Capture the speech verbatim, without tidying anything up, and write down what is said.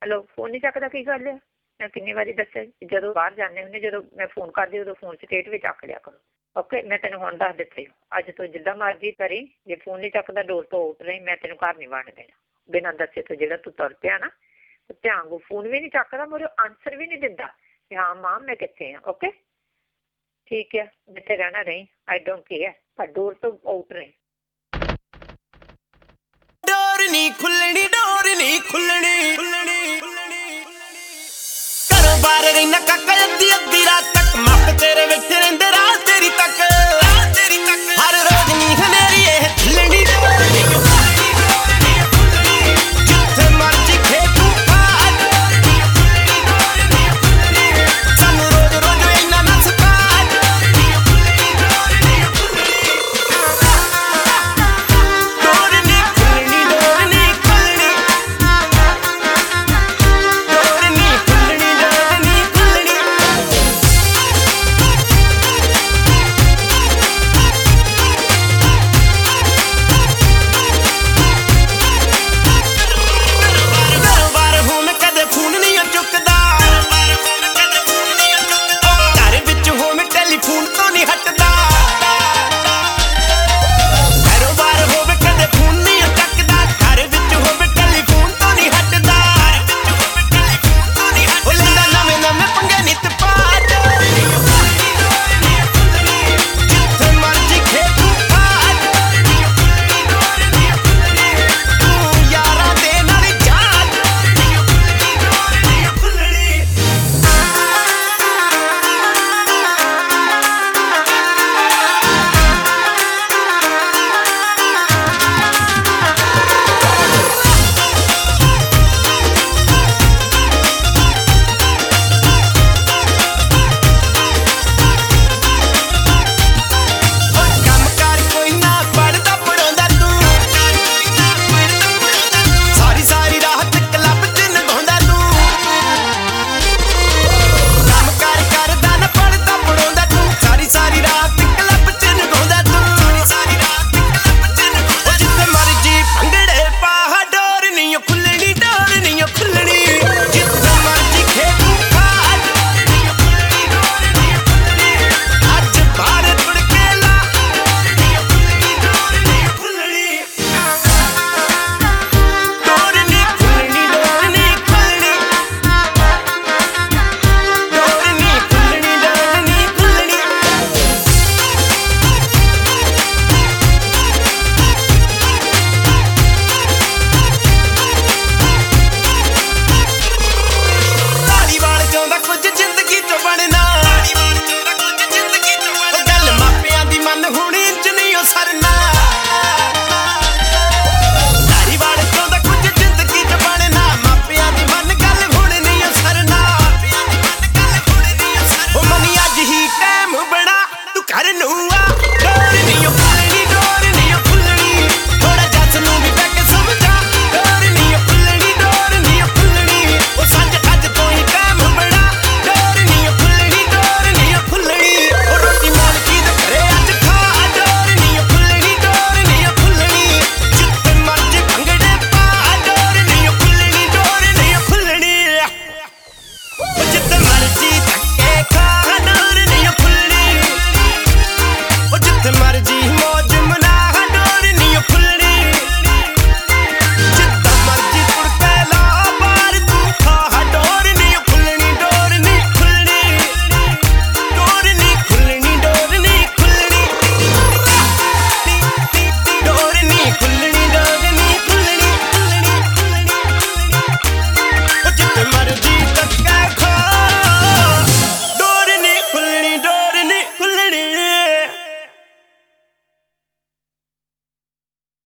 Hello, phone ਨਹੀਂ ਚੱਕਦਾ ਕੀ ਗੱਲ ਆ? ਮੈਂ ਕਿੰਨੀ ਵਾਰੀ ਦੱਸਿਆ ਜਦੋਂ ਬਾਹਰ ਜਾਂਦੇ ਹੁੰਦੇ, ਜਦੋਂ ਮੈਂ ਫੋਨ ਕਰਦੀ ਉਦੋਂ ਫੋਨ ਸਟੇਟ ਵਿੱਚ ਚੱਕ ਲਿਆ ਕਰੋ। ਓਕੇ, ਮੈਂ ਤੈਨੂੰ ਹੁਣ ਦੱਸ ਦਿੱਤਾ ਅੱਜ ਤੋਂ ਜਿੱਦਾਂ ਮਰਜ਼ੀ ਕਰੀ, ਜੇ ਫੋਨ ਨਹੀਂ ਚੱਕਦਾ ਡੋਰ ਤੋਂ ਆਊਟ ਰਹੀ, ਮੈਂ ਤੈਨੂੰ ਘਰ ਨਹੀਂ ਵੜਨ ਦੇਣਾ ਬਿਨਾਂ ਦੱਸੇ ਤੋਂ। ਜਿਹੜਾ ਤੂੰ ਤੁਰ ਪਿਆ ਨਾ ਧਿਆਨ, ਫੋਨ ਵੀ ਨਹੀਂ ਚੱਕਦਾ, ਮੇਰੇ ਆਨਸਰ ਵੀ ਨਹੀਂ ਦਿੰਦਾ ਕਿ ਹਾਂ ਮਾਂ ਮੈਂ ਕਿੱਥੇ ਹਾਂ। ਓਕੇ ਠੀਕ ਹੈ, ਜਿੱਥੇ ਰਹਿਣਾ ਰਹੀ, ਆਈ ਡੋਂਟ ਕੇਅਰ, ਪਰ ਡੋਰ ਤੋਂ ਆਊਟ ਰਹੀ। ਡੋਰ ਨਹੀਂ ਖੁੱਲਣੀ, ਡੋਰ ਨਹੀਂ ਖੁੱਲਣੀ।